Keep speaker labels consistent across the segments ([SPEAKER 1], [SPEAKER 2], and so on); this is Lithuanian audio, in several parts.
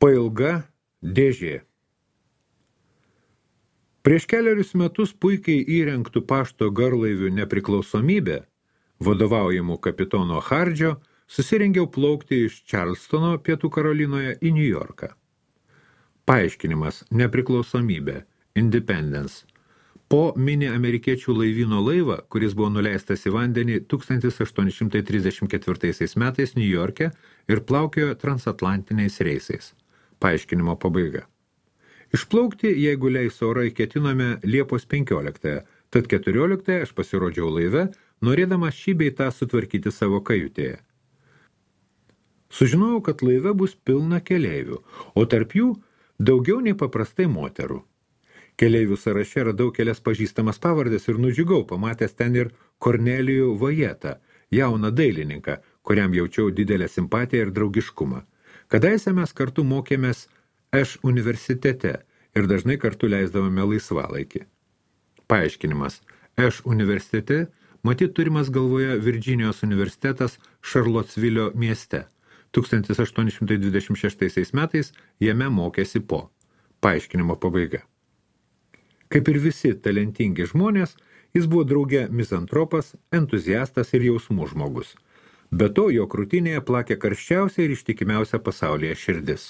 [SPEAKER 1] Pailga dėžė. Prieš keliarius metus puikiai įrengtų pašto garlaivių Nepriklausomybė, vadovaujamų kapitono Hardžio, susirengiau plaukti iš Čarlstono, Pietų Karolinoje, į New Yorką. Paaiškinimas – Nepriklausomybė, Independence. Po mini amerikiečių laivyno laivą, kuris buvo nuleistas į vandenį 1834 metais New Yorke ir plaukiojo transatlantiniais reisais. Paaiškinimo pabaiga. Išplaukti, jeigu leis orai, ketinome Liepos 15, tad 14 aš pasirodžiau laive, norėdamas šį bei tą sutvarkyti savo kajutėje. Sužinojau, kad laive bus pilna keleivių, o tarp jų daugiau nei paprastai moterų. Keleivių sąraše radau kelias pažįstamas pavardės ir nudžiugau, pamatęs ten ir Kornelijų Vajetą, jauną dailininką, kuriam jaučiau didelę simpatiją ir draugiškumą. Kadaise mes kartu mokėmės Eš universitete ir dažnai kartu leisdavome laisvalaikį. Paaiškinimas. Eš universitete matyt turimas galvoje Virdžinijos universitetas Šarlotsvilio mieste. 1826 metais jame mokėsi po. Paaiškinimo pabaiga. Kaip ir visi talentingi žmonės, jis buvo drauge mizantropas, entuziastas ir jausmų žmogus. Be to, jo krūtinėje plakė karščiausia ir ištikimiausia pasaulyje širdis.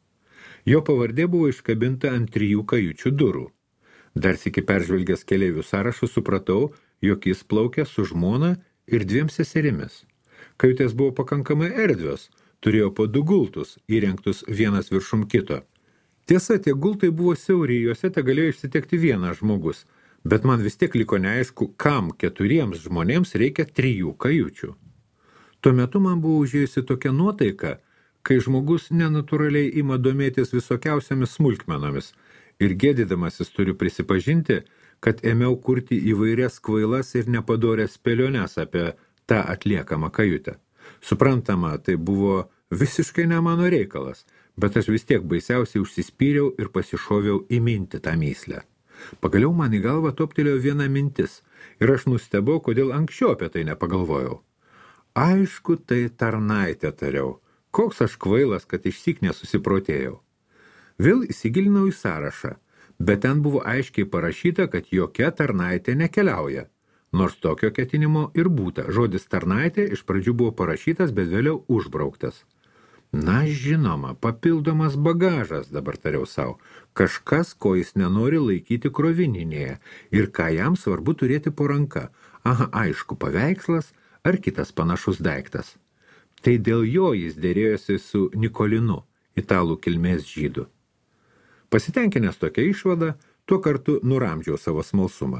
[SPEAKER 1] Jo pavardė buvo iškabinta ant 3 kajučių durų. Dar sykį peržvelgęs keleivių sąrašų supratau, jog jis plaukė su žmona ir 2 seserimis. Kajutės buvo pakankamai erdvios, turėjo po 2 gultus, įrengtus vienas viršum kito. Tiesa, tie gultai buvo siauri, juose te galėjo išsitekti vienas žmogus, bet man vis tiek liko neaišku, kam 4 žmonėms reikia 3 kajučių. Tuo metu man buvo užėjusi tokia nuotaika, kai žmogus nenatūraliai ima domėtis visokiausiamis smulkmenomis ir gėdydamasis turiu prisipažinti, kad ėmiau kurti įvairias kvailas ir nepadorės spėliones apie tą atliekamą kajutę. Suprantama, tai buvo visiškai ne mano reikalas, bet aš vis tiek baisiausiai užsispyriau ir pasišoviau įminti tą myslę. Pagaliau man į galvą toptelėjo viena mintis ir aš nustebau, kodėl anksčiau apie tai nepagalvojau. Aišku, tai tarnaitė, tariau. Koks aš kvailas, kad išsyk nesusiprotėjau. Vėl įsigilinau į sąrašą, bet ten buvo aiškiai parašyta, kad jokia tarnaitė nekeliauja. Nors tokio ketinimo ir būta. Žodis tarnaitė iš pradžių buvo parašytas, bet vėliau užbrauktas. Na, žinoma, papildomas bagažas, dabar tariau savo. Kažkas, ko jis nenori laikyti krovininėje ir ką jam svarbu turėti po ranka. Aha, aišku, paveikslas ar kitas panašus daiktas. Tai dėl jo jis dėrėjosi su Nikolinu, italų kilmės žydu. Pasitenkinęs tokia išvada, tuo kartu nuramdžiau savo smalsumą.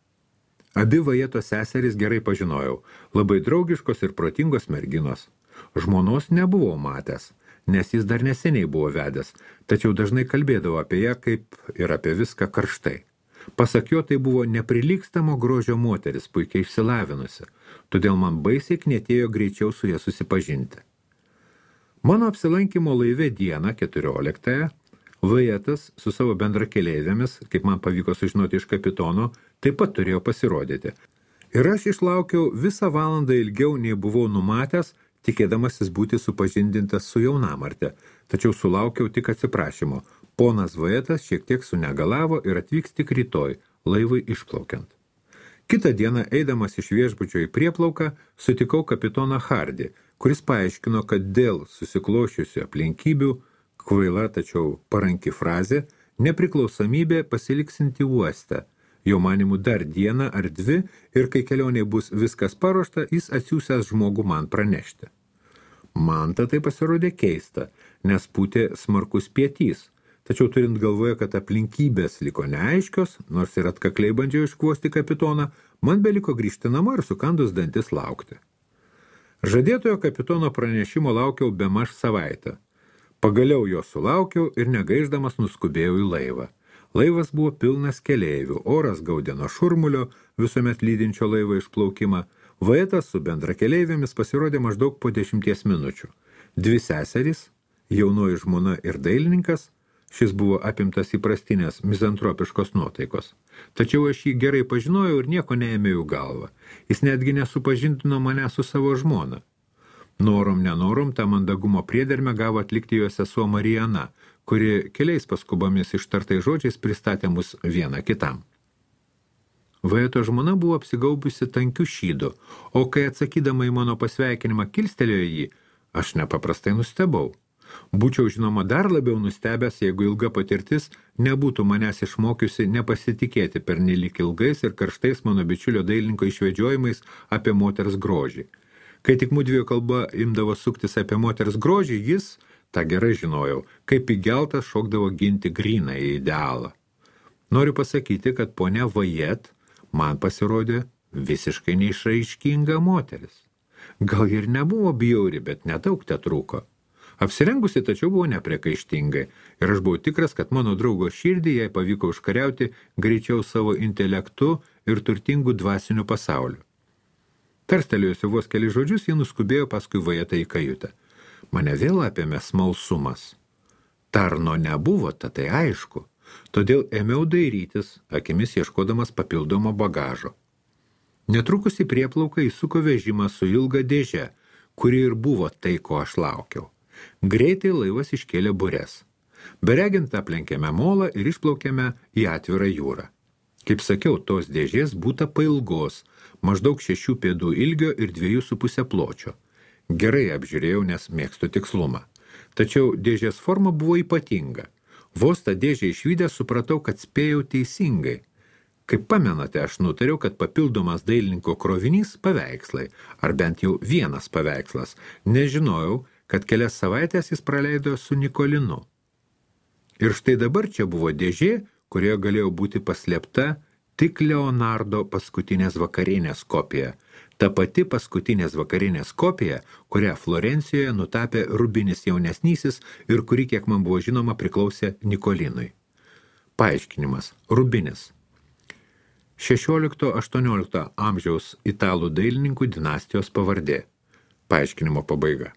[SPEAKER 1] Abi Vajeto seserys gerai pažinojau, labai draugiškos ir protingos merginos. Žmonos nebuvau matęs, nes jis dar neseniai buvo vedęs, tačiau dažnai kalbėdavo apie ją kaip ir apie viską karštai. Pasak jo, tai buvo neprilygstamo grožio moteris, puikiai išsilavinusi, todėl man baisiai knietėjo greičiau su ja susipažinti. Mano apsilankymo laive dieną 14-ąją Vajetas su savo bendrakeleivėmis, kaip man pavyko sužinoti iš kapitono, taip pat turėjo pasirodyti. Ir aš išlaukiau visą valandą ilgiau nei buvau numatęs, tikėdamasis būti supažindintas su jaunamarte, tačiau sulaukiau tik atsiprašymo. Ponas Vajetas šiek tiek sunegalavo ir atvyks tik rytoj, laivui išplaukiant. Kitą dieną, eidamas iš viešbučio į prieplauką, sutikau kapitoną Hardį, kuris paaiškino, kad dėl susiklošiusių aplinkybių, kvaila tačiau paranki frazė, nepriklausomybė pasiliksinti uoste. Jo manimų dar dieną ar 2 ir kai kelionėje bus viskas paruošta, jis atsiųsęs žmogų man pranešti. Man tai pasirodė keista, nes pūtė smarkus pietys, tačiau turint galvoje, kad aplinkybės liko neaiškios, nors ir atkakliai bandžiau iškvosti kapitoną, man beliko grįžti namo ir sukandus dantis laukti. Žadėtojo kapitono pranešimo laukiau bemaž savaitę. Pagaliau jo sulaukiau ir negaiždamas nuskubėjau į laivą. Laivas buvo pilnas keleivių, oras gaudė nuo šurmulio, visuomet lydinčio laivo išplaukimą. Vajetas su bendrakeleivėmis pasirodė maždaug po 10 minučių. 2 seserys, jaunoji žmona ir dailininkas, šis buvo apimtas įprastinės mizantropiškos nuotaikos. Tačiau aš jį gerai pažinojau ir nieko neėmėjau galvą. Jis netgi nesupažindino mane su savo žmona. Norom nenorom tą mandagumo priedermę gavo atlikti jo sesuo Marijana, kuri keliais paskubomis ištartais žodžiais pristatė mus vieną kitam. Vajeto žmona buvo apsigaubusi tankiu šydu, o kai atsakydama į mano pasveikinimą kilstelėjo jį, aš nepaprastai nustebau. Būčiau žinoma dar labiau nustebęs, jeigu ilga patirtis nebūtų manęs išmokiusi nepasitikėti pernelyg ilgais ir karštais mano bičiulio dailininko išvedžiojimais apie moters grožį. Kai tik mudviejų kalba imdavo suktis apie moters grožį, jis, tą gerai žinojau, kaip įgeltas šokdavo ginti gryną į idealą. Noriu pasakyti, kad ponia Vajet man pasirodė visiškai neišraiškinga moteris. Gal ir nebuvo bjauri, bet nedaug tetrūko. Apsirengusi tačiau buvo nepriekaištingai ir aš buvau tikras, kad mano draugo širdį jai pavyko užkariauti greičiau savo intelektu ir turtingų dvasinių pasauliu. Tarstelėjusi vos keli žodžius, ji nuskubėjo paskui Vajetą į kajutę. Mane vėl apėmė smalsumas. Tarno nebuvo, tai aišku, todėl ėmiau dairytis, akimis ieškodamas papildomo bagažo. Netrukus į prieplauką įsuko vežimą su ilga dėže, kuri ir buvo tai, ko aš laukiau. Greitai laivas iškėlė bures. Beregint aplenkėme molą ir išplaukėme į atvirą jūrą. Kaip sakiau, tos dėžės būta pailgos, maždaug 6 pėdų ilgio ir 2,5 pločio. Gerai apžiūrėjau, nes mėgstu tikslumą. Tačiau dėžės forma buvo ypatinga. Vos tą dėžę išvydęs supratau, kad spėjau teisingai. Kaip pamenate, aš nutariau, kad papildomas dailininko krovinys paveikslai, ar bent jau vienas paveikslas. Nežinojau, kad kelias savaitės jis praleido su Nikolinu. Ir štai dabar čia buvo dėžė, kurioje galėjo būti paslėpta tik Leonardo paskutinės vakarienės kopija. Ta pati paskutinės vakarienės kopija, kurią Florencijoje nutapė Rubinis jaunesnysis ir kuri, kiek man buvo žinoma, priklausė Nikolinui. Paaiškinimas. Rubinis. 16-18 amžiaus italų dailininkų dinastijos pavardė. Paaiškinimo pabaiga.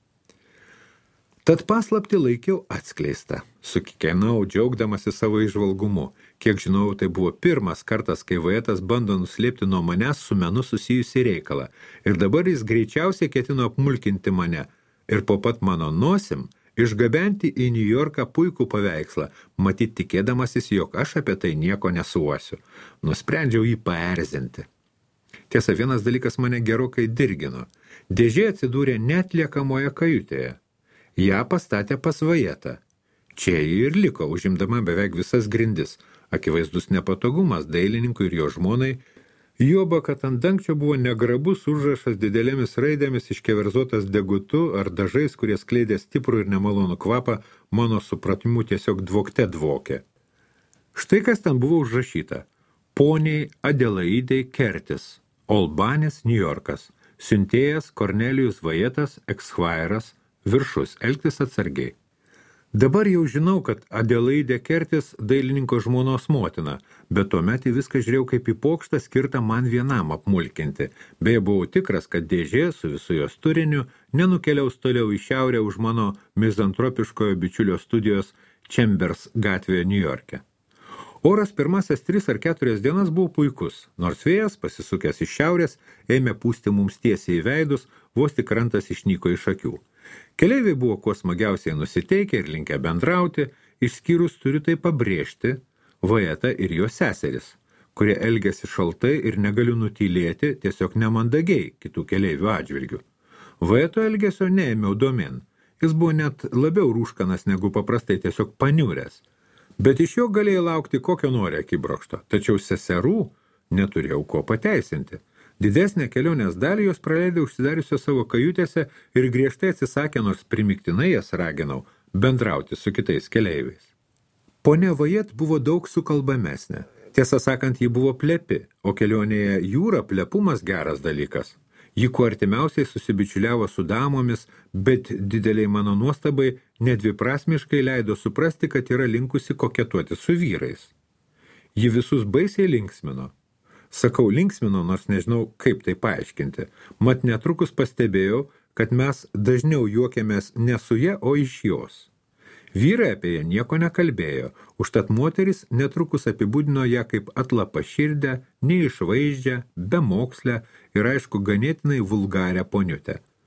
[SPEAKER 1] Tad paslaptį laikiau atskleistą. Sukikenau, džiaugdamasi savo įžvalgumu. Kiek žinau, tai buvo pirmas kartas, kai Vajetas bando nuslėpti nuo manęs su menu susijusi reikalą. Ir dabar jis greičiausiai ketino apmulkinti mane. Ir po pat mano nosim išgabenti į Niujorką puikų paveikslą, matyt tikėdamasis, jog aš apie tai nieko nesuosiu. Nusprendžiau jį paerzinti. Tiesa, vienas dalykas mane gerokai dirgino. Dėžė atsidūrė neatliekamoje kajutėje. Ją pastatė pas Vajetą. Čia ji ir liko, užimdama beveik visas grindis. Akivaizdus nepatogumas dailininkui ir jo žmonai. Juoba, kad ant dangčio buvo negrabus užrašas didelėmis raidėmis iškeverzotas degutu ar dažais, kurie skleidė stiprų ir nemalonų kvapą, mano supratimu tiesiog dvokte dvokė. Štai kas ten buvo užrašyta. Poniai Adelaidei Kertis, Olbanis, Niujorkas, siuntėjas Kornelijus Vajetas, ekskvairas, viršus, elgtis atsargiai. Dabar jau žinau, kad Adelaidė Kertis dailininko žmonos motina, bet tuomet į viską žiūrėjau kaip į pokštą skirtą man vienam apmulkinti. Beje, buvau tikras, kad dėžė su visu jos turiniu nenukeliaus toliau į šiaurę už mano mizantropiškojo bičiulio studijos Chambers gatvėje Niujorke. Oras pirmasias 3 ar 4 dienas buvo puikus, nors vėjas, pasisukęs iš šiaurės, ėmė pūsti mums tiesiai į veidus, vos tik krantas išnyko iš akių. Keleiviai buvo kuo smagiausiai nusiteikę ir linkę bendrauti, išskyrus turiu tai pabrėžti Vajetą ir jo seseris, kurie elgėsi šaltai ir negaliu nutylėti tiesiog nemandagiai kitų keleivių atžvilgių. Vajeto elgesio neėmiau domin, jis buvo net labiau rūškanas negu paprastai tiesiog paniuręs, bet iš jo galėjai laukti kokio nori akibrokšto, tačiau seserų neturėjau ko pateisinti. Didesnę kelionės dalį jos praleidė užsidariusios savo kajutėse ir griežtai atsisakė, nors primiktinai jas raginau, bendrauti su kitais keleiviais. Ponia Vajet buvo daug sukalbamesnė. Tiesą sakant, ji buvo plepi, o kelionėje jūra plepumas geras dalykas. Ji kuo artimiausiai susibičiuliavo su damomis, bet dideliai mano nuostabai nedviprasmiškai leido suprasti, kad yra linkusi koketuoti su vyrais. Ji visus baisiai linksmino. Sakau linksmino, nors nežinau, kaip tai paaiškinti. Mat netrukus pastebėjau, kad mes dažniau juokėmės ne su ja, o iš jos. Vyrai apie ją nieko nekalbėjo, užtat moteris netrukus apibūdino ją kaip atlapaširdę, neišvaizdžią, bemokslę ir aišku ganėtinai vulgarią poniutę.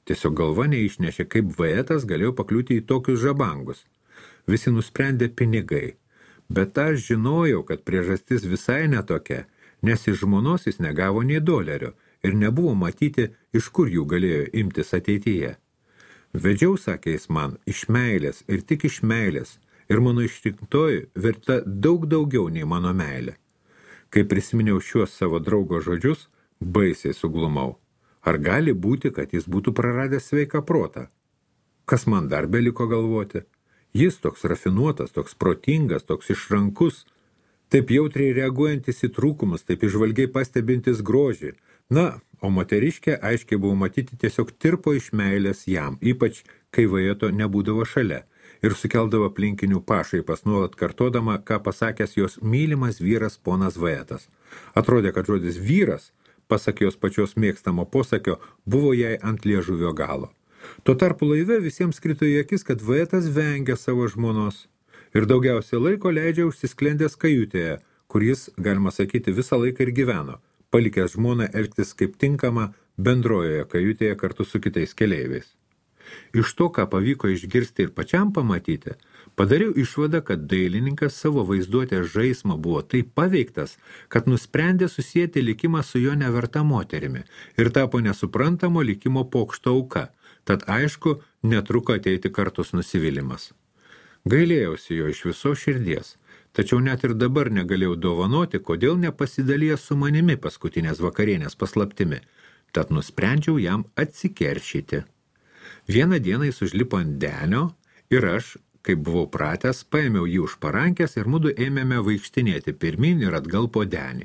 [SPEAKER 1] Tiesiog galva neišnešė, kaip Vaetas galėjo pakliūti į tokius žabangus. Visi nusprendė pinigai. Bet aš žinojau, kad priežastis visai netokia, nes iš žmonos jis negavo nei $1 ir nebuvo matyti, iš kur jų galėjo imtis ateityje. Vedžiau, sakė jis man, iš meilės ir tik iš meilės, ir mano išrinktoji verta daug daugiau nei mano meilė. Kai prisiminiau šiuos savo draugo žodžius, baisiai suglumau. Ar gali būti, kad jis būtų praradęs sveiką protą? Kas man dar beliko galvoti? Jis toks rafinuotas, toks protingas, toks išrankus, taip jautriai reaguojantis į trūkumus, taip įžvalgiai pastebintis grožį. Na, o moteriškė aiškiai buvo matyti tiesiog tirpo iš meilės jam, ypač kai Vaeto nebūdavo šalia, ir sukeldavo aplinkinių pašaipas, nuolat kartodama, ką pasakęs jos mylimas vyras ponas Vaetas. Atrodė, kad žodis vyras, pasak jos pačios mėgstamo posakio, buvo jai ant liežuvio galo. Tuo tarpu laive visiems krito į akis, kad Vaetas vengia savo žmonos ir daugiausiai laiko leidžia užsisklendęs kajutėje, kur jis, galima sakyti, visą laiką ir gyveno, palikęs žmoną elgtis kaip tinkama bendrojoje kajutėje kartu su kitais keleiviais. Iš to, ką pavyko išgirsti ir pačiam pamatyti, padariau išvadą, kad dailininkas savo vaizduotės žaismo buvo taip paveiktas, kad nusprendė susijęti likimą su jo neverta moterimi ir tapo nesuprantamo likimo pokšto auka, tad aišku, netruko ateiti kartus nusivylimas. Gailėjausi jo iš viso širdies, tačiau net ir dabar negalėjau dovanoti, kodėl nepasidalėjęs su manimi paskutinės vakarienės paslaptimi, tad nusprendžiau jam atsikeršyti. Vieną dieną jis užlipo ant denio ir aš, kaip buvau pratęs, paėmiau jį už parankės ir mudu ėmėme vaikštinėti pirmyn ir atgal po denį.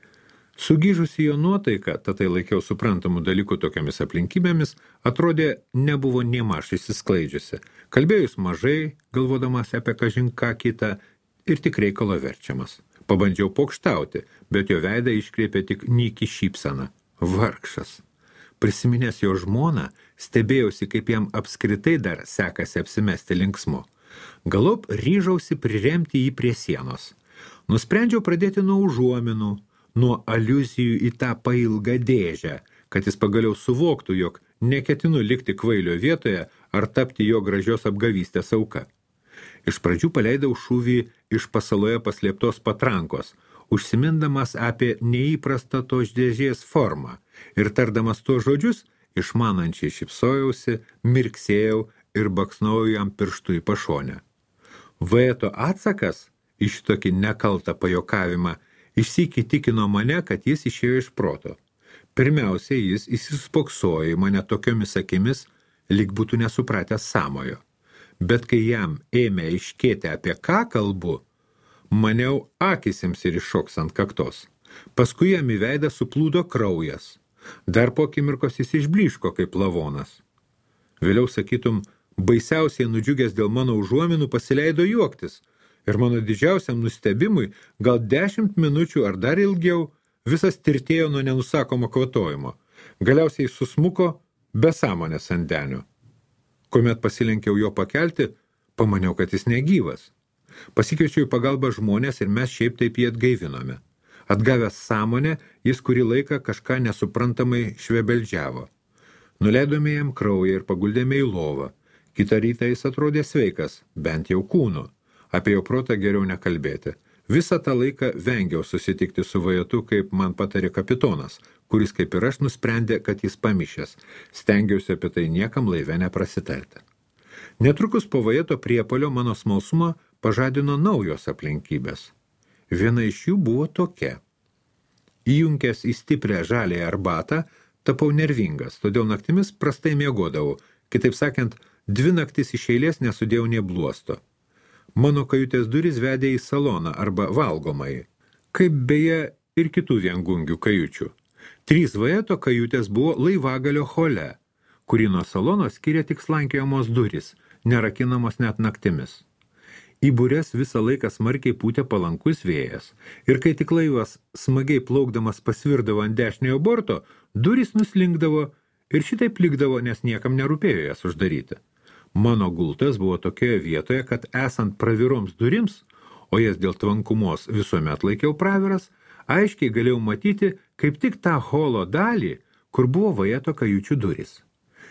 [SPEAKER 1] Sugyžusi jo nuotaika, tai laikiau suprantamų dalykų tokiamis aplinkybėmis, atrodė nebuvo niemaž išsisklaidžiusi. Kalbėjus mažai, galvodamas apie kažin ką kitą ir tik reikalo verčiamas. Pabandžiau pokštauti, bet jo veidą iškreipė tik nyki šypsena. Vargšas. Prisiminęs jo žmoną, stebėjausi, kaip jam apskritai dar sekasi apsimesti linksmu. Galop ryžausi priremti jį prie sienos. Nusprendžiau pradėti nuo užuominų, nuo aliuzijų į tą pailgą dėžę, kad jis pagaliau suvoktų, jog neketinu likti kvailio vietoje ar tapti jo gražios apgavystės auka. Iš pradžių paleidau šūvį iš pasaloje paslėptos patrankos, užsimindamas apie neįprastą tos dėžės formą ir tardamas tuos žodžius, išmanančiai šypsojausi, mirksėjau ir baksnojau jam pirštu į pašonę. Vaeto atsakas į šitokį nekaltą pajokavimą išsyk įtikino mane, kad jis išėjo iš proto. Pirmiausia, jis įsispoksojo į mane tokiomis akimis, lyg būtų nesupratęs sąmojo. Bet kai jam ėmė aiškėti, apie ką kalbu, maniau, akisims ir iššoks ant kaktos. Paskui jam į veidą suplūdo kraujas. Dar po akimirkos jis išblyško kaip lavonas. Vėliau, sakytum, baisiausiai nudžiugęs dėl mano užuominų pasileido juoktis. Ir mano didžiausiam nustebimui, gal 10 minučių ar dar ilgiau, visas tirtėjo nuo nenusakomo kvatojimo. Galiausiai susmuko be sąmonės ant denio. Kuomet pasilenkiau jo pakelti, pamaniau, kad jis negyvas. Pasikviečiau į pagalbą žmonės ir mes šiaip taip jį atgaivinome. Atgavęs sąmonę, jis kurį laiką kažką nesuprantamai švebeldžiavo. Nuleidome jam kraują ir paguldėme į lovą. Kitą rytą jis atrodė sveikas, bent jau kūnu. Apie jo protą geriau nekalbėti. Visą tą laiką vengiau susitikti su Vaetu, kaip man patarė kapitonas, kuris kaip ir aš nusprendė, kad jis pamišęs. Stengiausi apie tai niekam laive neprasitarti. Netrukus po Vaeto priepuolio mano smalsumą pažadino naujos aplinkybės. Viena iš jų buvo tokia. Įjunkęs į stiprią žaliąją arbatą, tapau nervingas, todėl naktimis prastai miegodavau. Kitaip sakant, 2 naktis iš eilės nesudėjau nė bluosto. Mano kajutės durys vedė į saloną arba valgomąjį, kaip beje ir kitų viengungių kajučių. 3 Vaeto kajutės buvo laivagalio hole, kurį nuo salono skiria tik slankiojamos durys, nerakinamos net naktimis. Į bures visą laiką smarkiai pūtė palankus vėjas, ir kai tik laivas smagiai plaukdamas pasvirdavo ant dešiniojo borto, durys nuslinkdavo ir šitaip likdavo, nes niekam nerūpėjo jas uždaryti. Mano gultas buvo tokioje vietoje, kad esant praviroms durims, o jas dėl tvankumos visuomet laikiau praviras, aiškiai galėjau matyti kaip tik tą holo dalį, kur buvo Vaeto kajučių durys.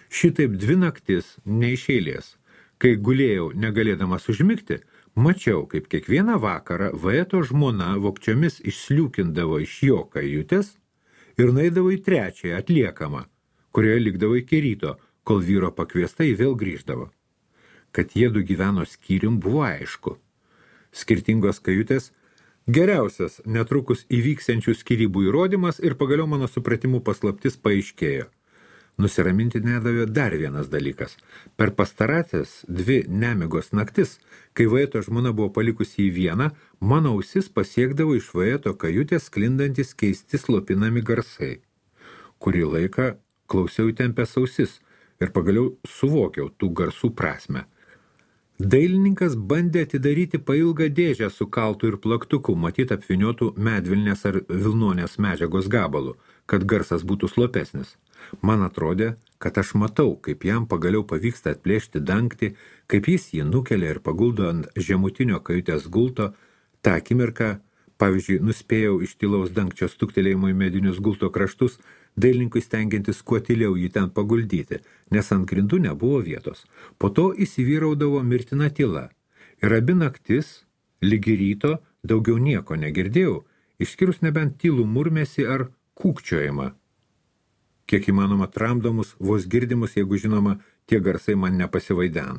[SPEAKER 1] Šitaip 2 naktis neišeilės. Kai gulėjau negalėdamas užmigti, mačiau, kaip kiekvieną vakarą Vaeto žmona vogčiomis išsliūkindavo iš jo kajutės ir nueidavo į 3 atliekamą, kurioje likdavo iki ryto, kol vyro pakviesta į vėl grįždavo. Kad jiedu gyveno skyrium, buvo aišku. Skirtingos kajutės geriausias netrukus įvyksiančių skyrybų įrodymas ir pagaliau mano supratimu paslaptis paaiškėjo. Nusiraminti nedavė dar vienas dalykas. Per pastarąsias 2 nemigos naktis, kai Vaeto žmona buvo palikusi į vieną, mano ausis pasiekdavo iš Vaeto kajutės sklindantis keisti slopinami garsai. Kurį laiką klausiau įtempęs ausis ir pagaliau suvokiau tų garsų prasmę. Dailininkas bandė atidaryti pailgą dėžę su kaltu ir plaktuku, matyt apvyniotų medvilnės ar vilnonės medžiagos gabalu, kad garsas būtų slopesnis. Man atrodė, kad aš matau, kaip jam pagaliau pavyksta atplėšti dangtį, kaip jis jį nukelia ir paguldo ant žemutinio kajutės gulto. Ta akimirka, pavyzdžiui, nuspėjau iš tylaus dangčio stuktelėjimo į medinius gulto kraštus, dailininkui stengiantis kuo tyliau jį ten paguldyti, nes ant grindų nebuvo vietos. Po to įsivyraudavo mirtina tyla. Ir abi naktis, lygi ryto, daugiau nieko negirdėjau, išskyrus nebent tylų murmesį ar kūkčiojimą. Kiek įmanoma tramdomus, vos girdimus, jeigu žinoma, tie garsai man nepasivaideno.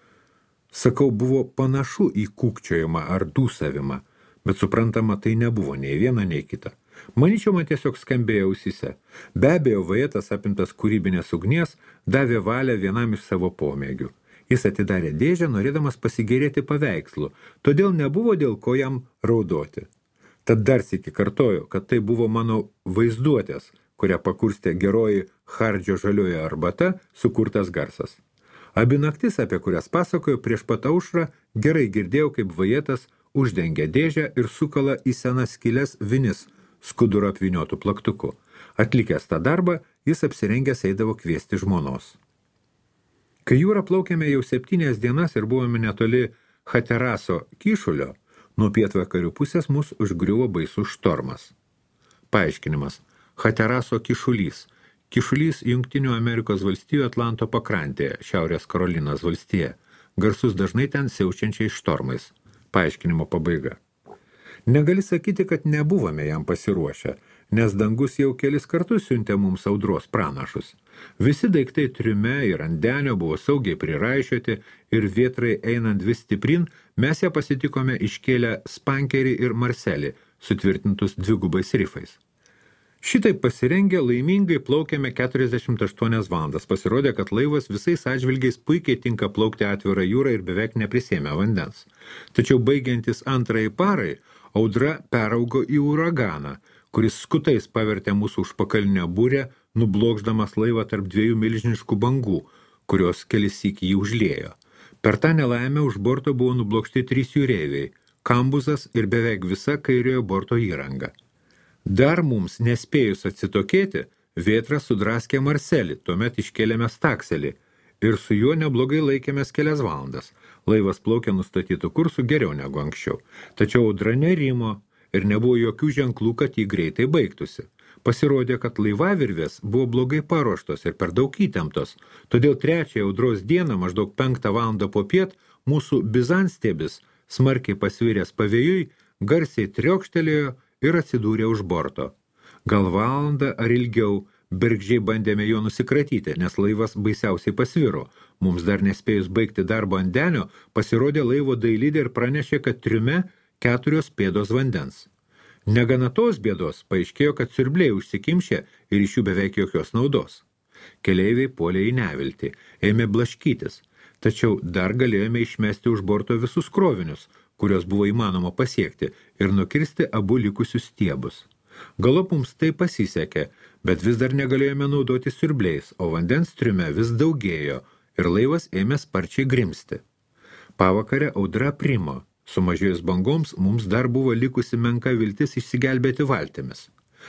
[SPEAKER 1] Sakau, buvo panašu į kūkčiojimą ar dūsavimą, bet suprantama, tai nebuvo nei viena, nei kita. Manyčiau, man tiesiog skambėjo ausyse. Be abejo, Vaetas apimtas kūrybinės ugnies davė valią vienam iš savo pomėgių. Jis atidarė dėžę, norėdamas pasigėrėti paveikslu, todėl nebuvo dėl ko jam raudoti. Tad dar sykį kartoju, kad tai buvo mano vaizduotės, kurią pakurstė geroji Hardžio žalioji arbata, sukurtas garsas. Abi naktis, apie kurias pasakoju prieš pat aušrą, gerai girdėjau, kaip Vaetas uždengia dėžę ir sukala į senas skylės vinis skuduro apvyniotų plaktuku. Atlikęs tą darbą, jis apsirengęs eidavo kviesti žmonos. Kai jūrą plaukėme jau 7 dienas ir buvome netoli Hateraso kyšulio, nuo pietvakarių pusės mus užgriuvo baisus štormas. Paaiškinimas. Hateraso kyšulys. Kyšulys Jungtinių Amerikos valstijų Atlanto pakrantėje, Šiaurės Karolinos valstija. Garsus dažnai ten siaučiančiais štormais. Paaiškinimo pabaiga. Negali sakyti, kad nebuvome jam pasiruošę, nes dangus jau kelis kartus siuntė mums audros pranašus. Visi daiktai triume ir ant denio buvo saugiai priraišioti ir vietrai einant vis stiprin, mes ją pasitikome iškėlę spankerį ir marselį, sutvirtintus 2 rifais. Šitaip pasirengę laimingai plaukėme 48 valandas. Pasirodė, kad laivas visais atžvilgiais puikiai tinka plaukti atvirą jūrą ir beveik neprisėmė vandens. Tačiau baigiantis antrąjį parai, audra peraugo į uraganą, kuris skutais pavertė mūsų užpakalinę burę, nublokšdamas laivą tarp 2 milžiniškų bangų, kurios kelissyk jį užliejo. Per tą nelaimę už borto buvo nublokšti 3 jūreiviai, kambuzas ir beveik visa kairiojo borto įranga. Dar mums nespėjus atsitokėti, vėtra sudraskė marselį, tuomet iškėlėme stakselį ir su juo neblogai laikėmės kelias valandas. Laivas plaukė nustatytų kursų geriau negu anksčiau, tačiau audra nerimo ir nebuvo jokių ženklų, kad jį greitai baigtųsi. Pasirodė, kad laivavirvės buvo blogai paruoštos ir per daug įtemptos, todėl 3 audros dieną, maždaug 5 valandą popiet, mūsų bizanstiebis, smarkiai pasviręs pavėjui, garsiai triokštelėjo ir atsidūrė už borto. Gal valandą ar ilgiau bergždžiai bandėme jo nusikratyti, nes laivas baisiausiai pasviro. Mums dar nespėjus baigti darbo ant denio, pasirodė laivo dailidė ir pranešė, kad triume 4 pėdos vandens. Negana tos bėdos, paaiškėjo, kad siurbliai užsikimšė ir iš jų beveik jokios naudos. Keleiviai puolė į neviltį, ėmė blaškytis, tačiau dar galėjome išmesti už borto visus krovinius, kurios buvo įmanoma pasiekti, ir nukirsti abu likusius stiebus. Galop mums tai pasisekė, bet vis dar negalėjome naudoti siurbliais, o vandens triume vis daugėjo ir laivas ėmė sparčiai grimsti. Pavakarę audra primo. Sumažėjus bangoms, mums dar buvo likusi menka viltis išsigelbėti valtimis.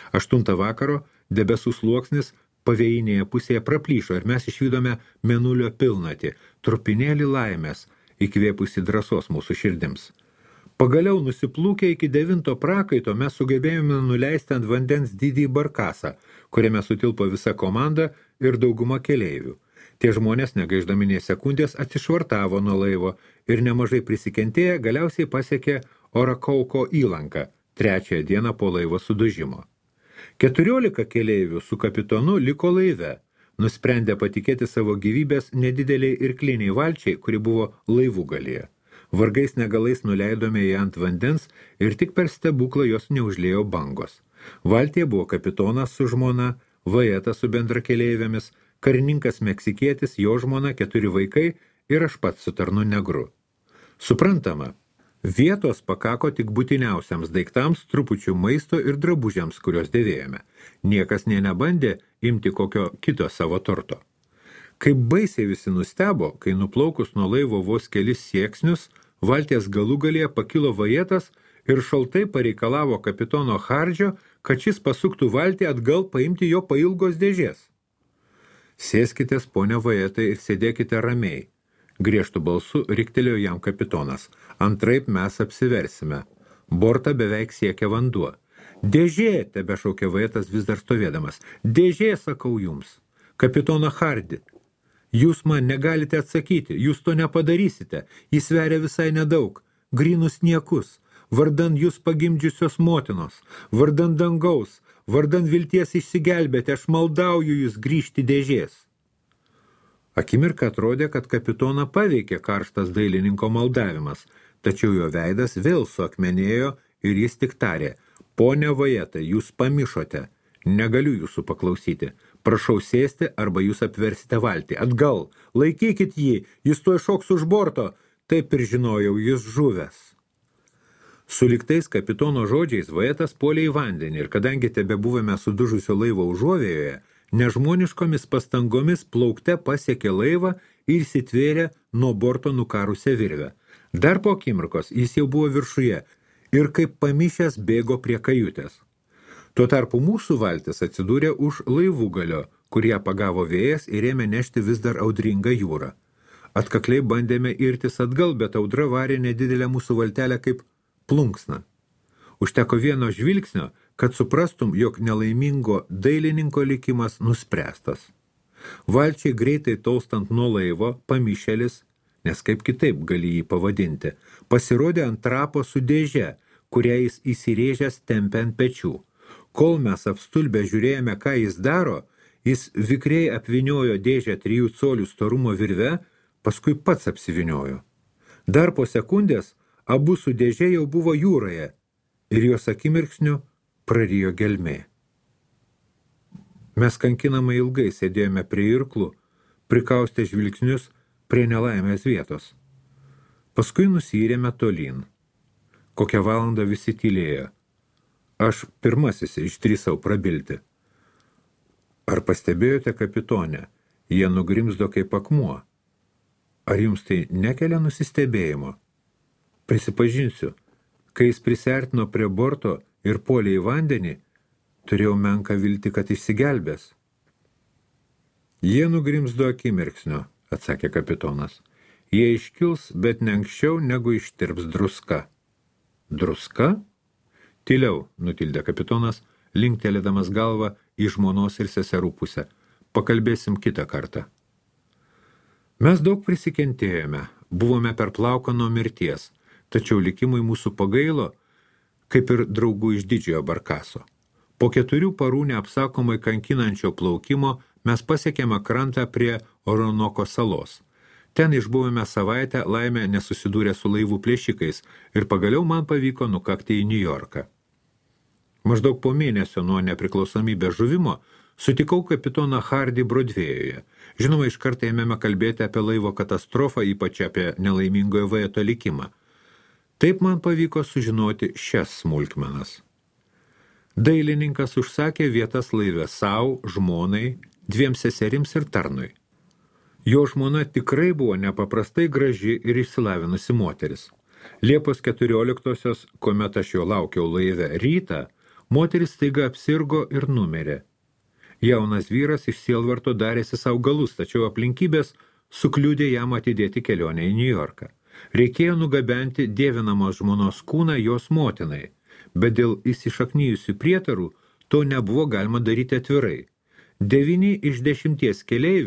[SPEAKER 1] 8 vakaro debesų sluoksnis pavėjinėje pusėje praplyšo ir mes išvydome mėnulio pilnatį, trupinėlį laimės, įkvėpusi drąsos mūsų širdims. Pagaliau nusiplūkę iki 9 prakaito mes sugebėjome nuleisti ant vandens didįjį barkasą, kuriame sutilpo visa komanda ir dauguma keleivių. Tie žmonės, negaiždami nė sekundės, atsišvartavo nuo laivo ir nemažai prisikentėję galiausiai pasiekė Orakauko įlanką, 3 dieną po laivo sudužimo. 14 keleivių su kapitonu liko laive, nusprendę patikėti savo gyvybės nedideliai irkliniai valčiai, kuri buvo laivų galyje. Vargais negalais nuleidome ją ant vandens ir tik per stebuklą jos neužlėjo bangos. Valtyje buvo kapitonas su žmona, vajetas su bendrakeleivėmis, karininkas meksikietis, jo žmona, 4 vaikai ir aš pats su tarnu negru. Suprantama, vietos pakako tik būtiniausiams daiktams, trupučių maisto ir drabužiams, kuriuos dėvėjome. Niekas nė nebandė imti kokio kito savo torto. Kaip baisiai visi nustebo, kai nuplaukus nuo laivo vos kelis sieksnius, valties galūgalėje pakilo vajetas ir šaltai pareikalavo kapitono Hardžio, kad šis pasuktų valtį atgal paimti jo pailgos dėžės. Sėskitės, ponia vajetai, ir sėdėkite ramiai. Griežtų balsu riktelėjo jam kapitonas. Antraip mes apsiversime. Bortą beveik siekia vanduo. Dėžė, tebešaukė vajetas vis dar stovėdamas. Dėžė, sakau jums. Kapitona Hardi. Jūs man negalite atsakyti, jūs to nepadarysite. Jis sveria visai nedaug. Grynus niekus. Vardan jūs pagimdžiusios motinos. Vardan dangaus. Vardan vilties išsigelbėti, aš maldauju jūs grįžti dėžės. Akimirką atrodė, kad kapitoną paveikė karštas dailininko maldavimas, tačiau jo veidas vėl suakmenėjo ir jis tik tarė, ponia vajetai, jūs pamišote, negaliu jūsų paklausyti, prašau sėsti arba jūs apversite valtį, atgal, laikykit jį, jis tuoj šoks už borto, taip ir žinojau, jis žuvęs. Suliktais kapitono žodžiais vajetas puolė į vandenį ir kadangi tebebuvome sudužusio laivo užuovėjoje, nežmoniškomis pastangomis plaukte pasiekė laivą ir įsitvėrė nuo borto nukarusią virvę. Dar po akimirkos jis jau buvo viršuje ir kaip pamišęs bėgo prie kajutės. Tuo tarpu mūsų valtis atsidūrė už laivūgalio, kurie pagavo vėjas ir ėmė nešti vis dar audringą jūrą. Atkakliai bandėme irtis atgal, bet audra varė nedidelę mūsų valtelę kaip plunksna. Užteko vieno žvilgsnio, kad suprastum, jog nelaimingo dailininko likimas nuspręstas. Valčiai greitai tolstant nuo laivo, pamišėlis, nes kaip kitaip gali jį pavadinti, pasirodė ant trapo su dėže, kurią jis įsirėžęs tempė ant pečių. Kol mes apstulbę žiūrėjome, ką jis daro, jis vikriai apviniojo dėžę 3 colių storumo virve, paskui pats apsiviniojo. Dar po sekundės abu su dėže jau buvo jūroje ir jos akimirksniu prarijo gelmė. Mes kankinamai ilgai sėdėjome prie irklų, prikaustę žvilgsnius prie nelaimės vietos. Paskui nusirėme tolyn. Kokią valandą visi tylėjo. Aš pirmasis išdrįsau prabilti. Ar pastebėjote, kapitone, jie nugrimzdo kaip akmuo? Ar jums tai nekelia nusistebėjimo? Prisipažinsiu, kai jis prisiartino prie borto ir puolė į vandenį, turėjau menką viltį, kad išsigelbės. Jie nugrimzdo akimirksnio, atsakė kapitonas. Jie iškils, bet ne anksčiau, negu ištirps druska. Druska? Tyliau, nutildė kapitonas, linktelėdamas galvą į žmonos ir seserų pusę. Pakalbėsim kitą kartą. Mes daug prisikentėjome, buvome per plauką nuo mirties, tačiau likimui mūsų pagailo, kaip ir draugų iš didžiojo barkaso. Po 4 parų neapsakomai kankinančio plaukimo mes pasiekėme krantą prie Oronoko salos. Ten išbuvome savaitę, laimę nesusidūrę su laivų plėšikais ir pagaliau man pavyko nukakti į Niujorką. Maždaug po mėnesio nuo nepriklausomybės žuvimo sutikau kapitoną Hardy Brodvėjoje. Žinoma, iš karto ėmėme kalbėti apie laivo katastrofą, ypač apie nelaimingojo vajeto likimą. Taip man pavyko sužinoti šias smulkmenas. Dailininkas užsakė vietas laive sau, žmonai, 2 seserims ir tarnui. Jo žmona tikrai buvo nepaprastai graži ir išsilavinusi moteris. Liepos 14-osios, kuomet aš jo laukiau laive rytą, moteris staiga apsirgo ir numirė. Jaunas vyras iš sielvarto darėsi savo galus, tačiau aplinkybės sukliudė jam atidėti kelionę į Niujorką. Reikėjo nugabenti dievinamos žmonos kūną jos motinai, bet dėl įsišaknyjusių prietarų to nebuvo galima daryti atvirai. 9 iš 10 keleivių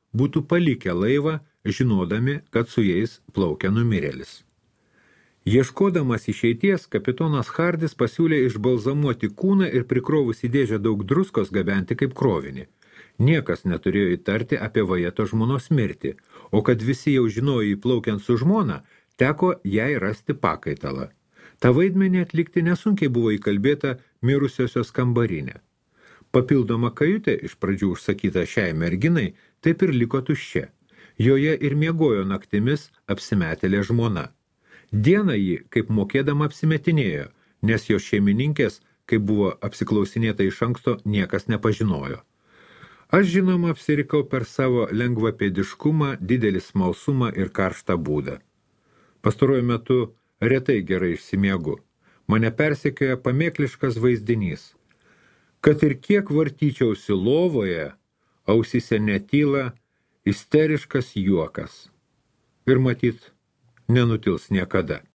[SPEAKER 1] būtų palikę laivą, žinodami, kad su jais plaukia numirėlis. Ieškodamas išeities, kapitonas Hardis pasiūlė išbalzamuoti kūną ir prikrovus į dėžę daug druskos gabenti kaip krovinį. Niekas neturėjo įtarti apie Vajeto žmonos mirtį, o kad visi jau žinojo įplaukiant su žmona, teko jai rasti pakaitalą. Ta vaidmenį atlikti nesunkiai buvo įkalbėta mirusiosios kambarinė. Papildoma kajutė, iš pradžių užsakyta šiai merginai, taip ir liko tuščia. Joje ir miegojo naktimis apsimetėlė žmona. Dieną ji, kaip mokėdama, apsimetinėjo, nes jos šeimininkės, kaip buvo apsiklausinėta iš anksto, niekas nepažinojo. Aš, žinoma, apsirikau per savo lengvapėdiškumą, didelį smalsumą ir karštą būdą. Pastaruoju metu retai gerai išsimiegu. Mane persekioja pamėkliškas vaizdinys. Kad ir kiek vartyčiausi lovoje, ausyse netyla isteriškas juokas. Ir matyt, nenutils niekada.